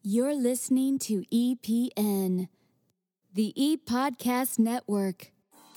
You're listening to EPN, the E-Podcast Network.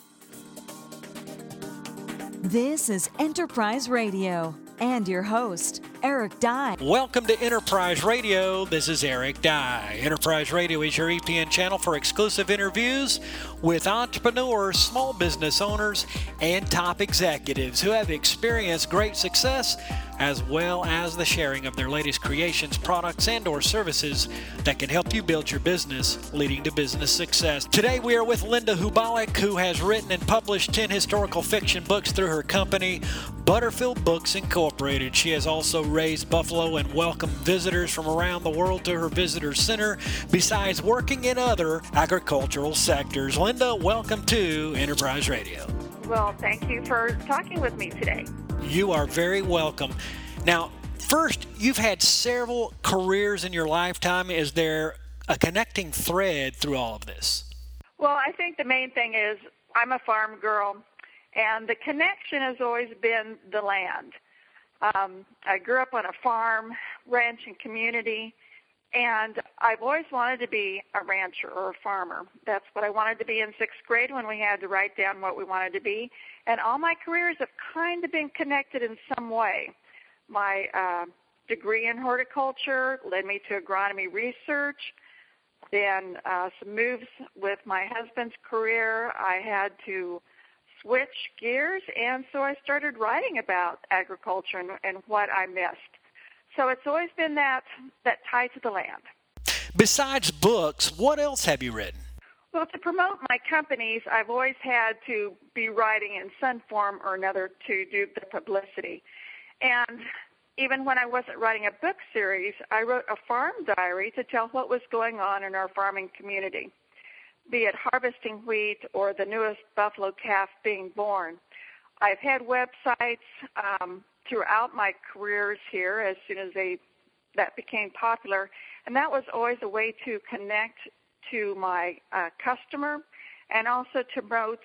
This is Enterprise Radio and your host, Eric Dye. Welcome to Enterprise Radio. This is Eric Dye. Enterprise Radio is your EPN channel for exclusive interviews with entrepreneurs, small business owners, and top executives who have experienced great success, as well as the sharing of their latest creations, products, and or services that can help you build your business, leading to business success. Today we are with Linda Hubalik, who has written and published 10 historical fiction books through her company, Butterfield Books Incorporated. She has also raised buffalo and welcomed visitors from around the world to her visitor center, besides working in other agricultural sectors. Linda, welcome to Enterprise Radio. Well, thank you for talking with me today. You are very welcome. Now, first, you've had several careers in your lifetime. Is there a connecting thread through all of this? Well, I think the main thing is I'm a farm girl, and the connection has always been the land. I grew up on a farm, ranch, and community, and I've always wanted to be a rancher or a farmer. That's what I wanted to be in sixth grade when we had to write down what we wanted to be. And all my careers have kind of been connected in some way. My degree in horticulture led me to agronomy research. Then some moves with my husband's career, I had to switch gears, and so I started writing about agriculture and what I missed. So it's always been that tie to the land. Besides books, what else have you written? Well, to promote my companies, I've always had to be writing in some form or another to do the publicity. And even when I wasn't writing a book series, I wrote a farm diary to tell what was going on in our farming community, be it harvesting wheat or the newest buffalo calf being born. I've had websites throughout my careers here as soon as that became popular, and that was always a way to connect to my customer and also to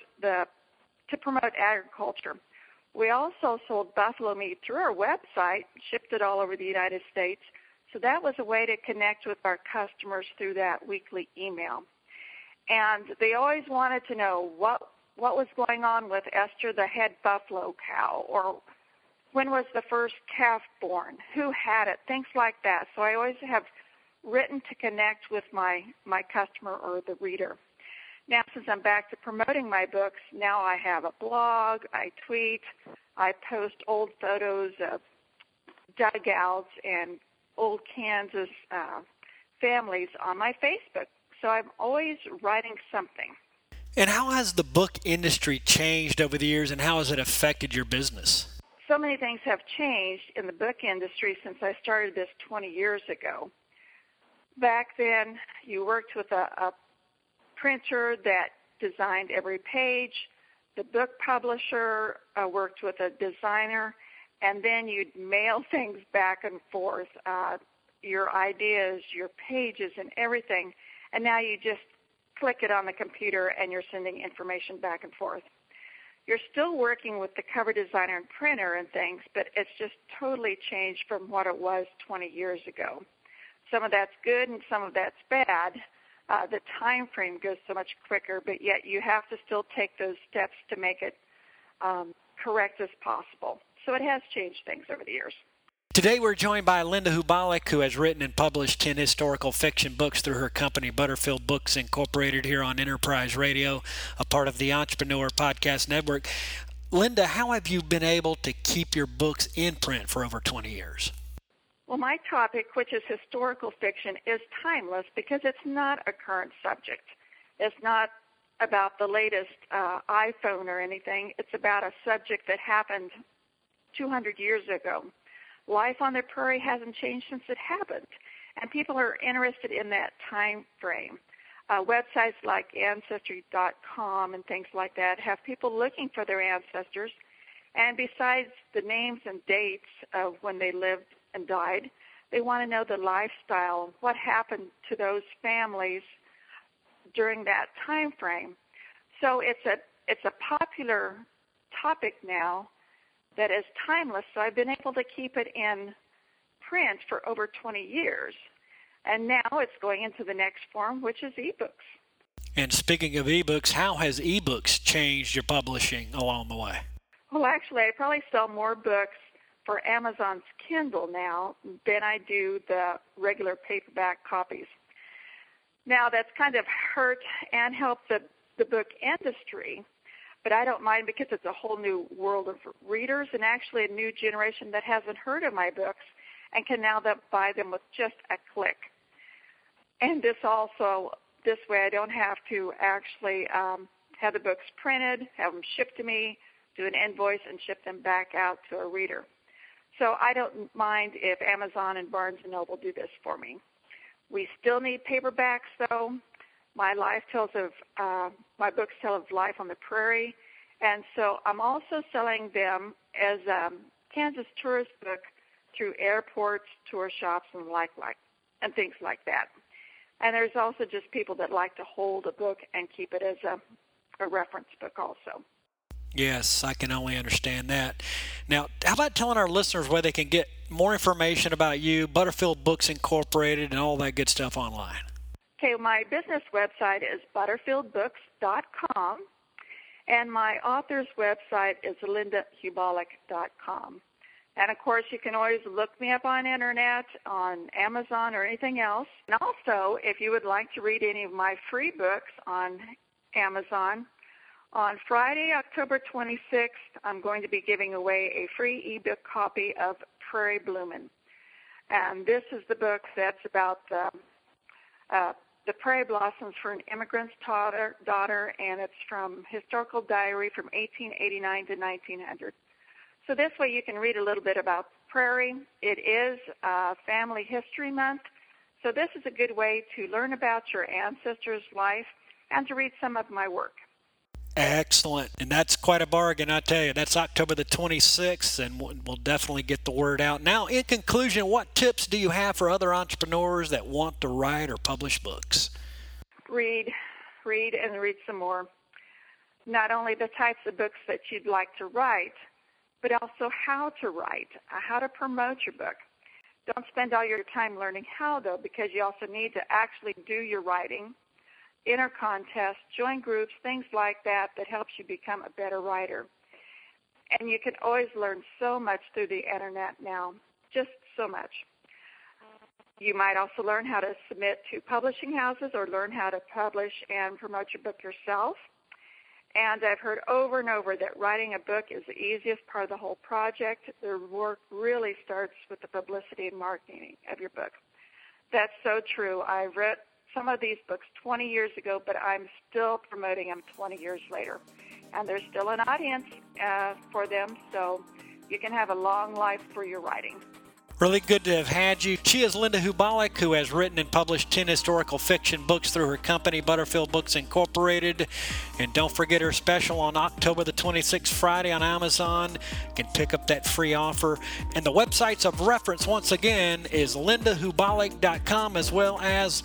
promote agriculture. We also sold buffalo meat through our website, shipped it all over the United States, so that was a way to connect with our customers through that weekly email. And they always wanted to know what was going on with Esther, the head buffalo cow, or when was the first calf born, who had it, things like that. So I always have written to connect with my customer or the reader. Now, since I'm back to promoting my books, now I have a blog, I tweet, I post old photos of dugouts and old Kansas families on my Facebook. So I'm always writing something. And how has the book industry changed over the years, and how has it affected your business? So many things have changed in the book industry since I started this 20 years ago. Back then, you worked with a printer that designed every page. The book publisher worked with a designer, and then you'd mail things back and forth, your ideas, your pages, and everything. And now you just click it on the computer and you're sending information back and forth. You're still working with the cover designer and printer and things, but it's just totally changed from what it was 20 years ago. Some of that's good and some of that's bad. The time frame goes so much quicker, but yet you have to still take those steps to make it correct as possible. So it has changed things over the years. Today we're joined by Linda Hubalik, who has written and published 10 historical fiction books through her company, Butterfield Books Incorporated, here on Enterprise Radio, a part of the Entrepreneur Podcast Network. Linda, how have you been able to keep your books in print for over 20 years? Well, my topic, which is historical fiction, is timeless because it's not a current subject. It's not about the latest iPhone or anything. It's about a subject that happened 200 years ago. Life on the prairie hasn't changed since it happened, and people are interested in that time frame. Websites like Ancestry.com and things like that have people looking for their ancestors, and besides the names and dates of when they lived and died, they want to know the lifestyle, what happened to those families during that time frame. So it's a popular topic now that is timeless, so I've been able to keep it in print for over 20 years. And now it's going into the next form, which is ebooks. And speaking of ebooks, how has ebooks changed your publishing along the way? Well, actually, I probably sell more books for Amazon's Kindle now than I do the regular paperback copies. Now, that's kind of hurt and helped the book industry, but I don't mind because it's a whole new world of readers and actually a new generation that hasn't heard of my books and can now buy them with just a click. And this way I don't have to actually have the books printed, have them shipped to me, do an invoice, and ship them back out to a reader. So I don't mind if Amazon and Barnes & Noble do this for me. We still need paperbacks, though. My books tell of life on the prairie, and so I'm also selling them as a Kansas tourist book through airports, tour shops, and things like that. And there's also just people that like to hold a book and keep it as a reference book also. Yes, I can only understand that. Now, how about telling our listeners where they can get more information about you, Butterfield Books Incorporated, and all that good stuff online? Okay, my business website is butterfieldbooks.com, and my author's website is lindahubalik.com. And, of course, you can always look me up on Internet, on Amazon, or anything else. And also, if you would like to read any of my free books on Amazon, on Friday, October 26th, I'm going to be giving away a free ebook copy of Prairie Bloomin'. And this is the book that's about the prairie blossoms for an immigrant's daughter, and it's from historical diary from 1889 to 1900. So this way you can read a little bit about prairie. It is Family History Month, so this is a good way to learn about your ancestors' life and to read some of my work. Excellent. And that's quite a bargain, I tell you. That's October the 26th, and we'll definitely get the word out. Now, in conclusion, what tips do you have for other entrepreneurs that want to write or publish books? Read, and read some more. Not only the types of books that you'd like to write, but also how to write, how to promote your book. Don't spend all your time learning how, though, because you also need to actually do your writing. Enter contests, join groups, things like that helps you become a better writer. And you can always learn so much through the Internet now, just so much. You might also learn how to submit to publishing houses or learn how to publish and promote your book yourself. And I've heard over and over that writing a book is the easiest part of the whole project. The work really starts with the publicity and marketing of your book. That's so true. I read some of these books 20 years ago, but I'm still promoting them 20 years later. And there's still an audience for them, so you can have a long life for your writing. Really good to have had you. She is Linda Hubalik, who has written and published 10 historical fiction books through her company, Butterfield Books Incorporated. And don't forget her special on October the 26th, Friday on Amazon. You can pick up that free offer. And the websites of reference, once again, is lindahubalik.com as well as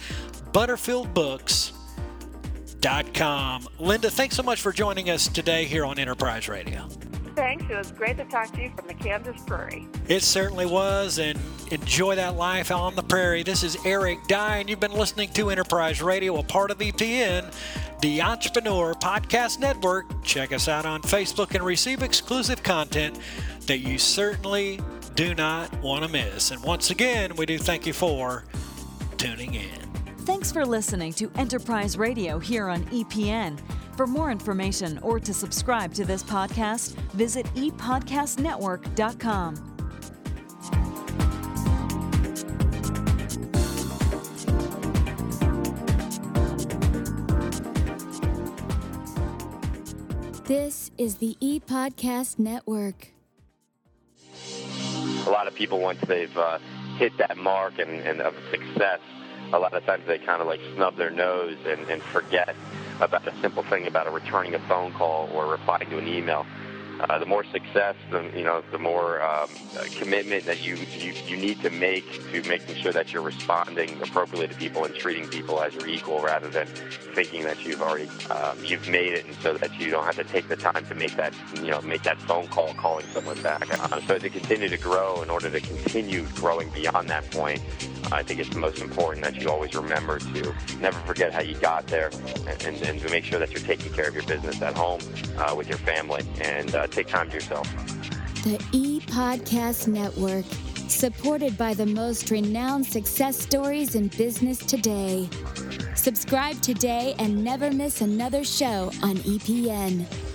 butterfieldbooks.com. Linda, thanks so much for joining us today here on Enterprise Radio. Thanks. It was great to talk to you from the Kansas prairie. It certainly was, and enjoy that life on the prairie. This is Eric Dye, and you've been listening to Enterprise Radio, a part of EPN, the Entrepreneur Podcast Network. Check us out on Facebook and receive exclusive content that you certainly do not want to miss. And once again, we do thank you for tuning in. Thanks for listening to Enterprise Radio here on EPN. For more information or to subscribe to this podcast, visit epodcastnetwork.com. This is the ePodcast Network. A lot of people, once they've hit that mark and of success, a lot of times they kind of like snub their nose and forget about a simple thing about returning a phone call or replying to an email. the more success, the more commitment that you need to make to making sure that you're responding appropriately to people and treating people as your equal, rather than thinking that you've already you've made it, and so that you don't have to take the time to make that phone call calling someone back. So to continue to grow, in order to continue growing beyond that point, I think it's the most important that you always remember to never forget how you got there, and to make sure that you're taking care of your business at home with your family, and take time to yourself. The E-Podcast Network, supported by the most renowned success stories in business today. Subscribe today and never miss another show on EPN.